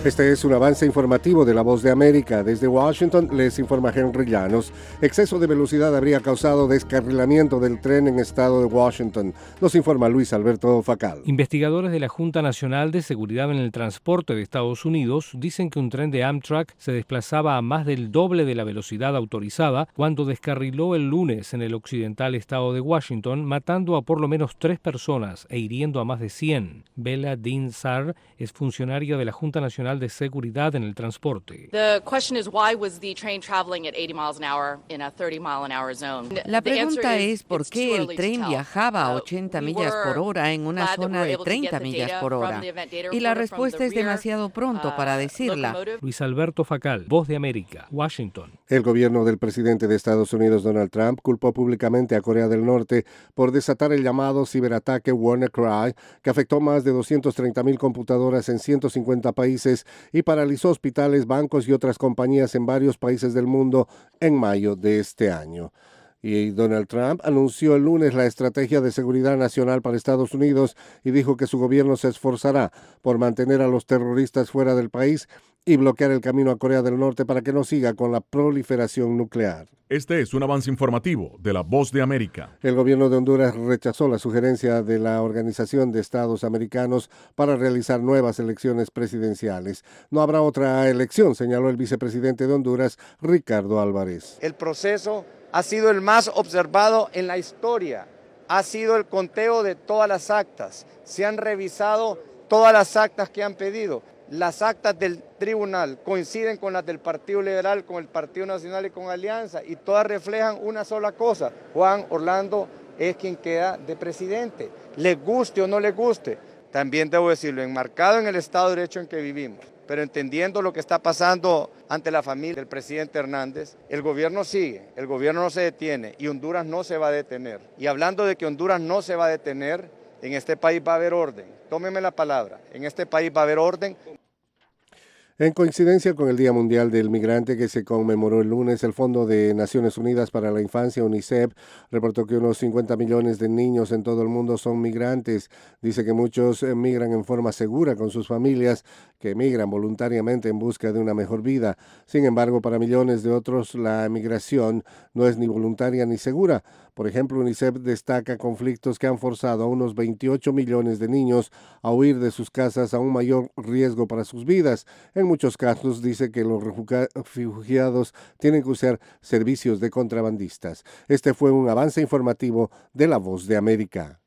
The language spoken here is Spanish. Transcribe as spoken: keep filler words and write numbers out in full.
Este es un avance informativo de La Voz de América. Desde Washington les informa Henry Llanos. Exceso de velocidad habría causado descarrilamiento del tren en estado de Washington. Nos informa Luis Alberto Facal. Investigadores de la Junta Nacional de Seguridad en el Transporte de Estados Unidos dicen que un tren de Amtrak se desplazaba a más del doble de la velocidad autorizada cuando descarriló el lunes en el occidental estado de Washington, matando a por lo menos tres personas e hiriendo a más de cien. Bella Dean Sarr es funcionaria de la Junta Nacional de Seguridad en el Transporte. La pregunta es por qué el tren viajaba a ochenta millas por hora en una zona de treinta millas por hora. Y la respuesta es demasiado pronto para decirla. Luis Alberto Facal, Voz de América, Washington. El gobierno del presidente de Estados Unidos, Donald Trump, culpó públicamente a Corea del Norte por desatar el llamado ciberataque WannaCry, que afectó más de doscientas treinta mil computadoras en ciento cincuenta países y paralizó hospitales, bancos y otras compañías en varios países del mundo en mayo de este año. Y Donald Trump anunció el lunes la estrategia de seguridad nacional para Estados Unidos y dijo que su gobierno se esforzará por mantener a los terroristas fuera del país y bloquear el camino a Corea del Norte para que no siga con la proliferación nuclear. Este es un avance informativo de La Voz de América. El gobierno de Honduras rechazó la sugerencia de la Organización de Estados Americanos para realizar nuevas elecciones presidenciales. No habrá otra elección, señaló el vicepresidente de Honduras, Ricardo Álvarez. El proceso ha sido el más observado en la historia. Ha sido el conteo de todas las actas. Se han revisado todas las actas que han pedido. Las actas del tribunal coinciden con las del Partido Liberal, con el Partido Nacional y con Alianza, y todas reflejan una sola cosa: Juan Orlando es quien queda de presidente, le guste o no le guste. También debo decirlo, enmarcado en el Estado de Derecho en que vivimos, pero entendiendo lo que está pasando ante la familia del presidente Hernández, el gobierno sigue, el gobierno no se detiene y Honduras no se va a detener. Y hablando de que Honduras no se va a detener, en este país va a haber orden. Tómeme la palabra, en este país va a haber orden. En coincidencia con el Día Mundial del Migrante que se conmemoró el lunes, el Fondo de Naciones Unidas para la Infancia, UNICEF, reportó que unos cincuenta millones de niños en todo el mundo son migrantes. Dice que muchos migran en forma segura con sus familias, que emigran voluntariamente en busca de una mejor vida. Sin embargo, para millones de otros, la migración no es ni voluntaria ni segura. Por ejemplo, UNICEF destaca conflictos que han forzado a unos veintiocho millones de niños a huir de sus casas a un mayor riesgo para sus vidas. En muchos casos dice que los refugiados tienen que usar servicios de contrabandistas. Este fue un avance informativo de La Voz de América.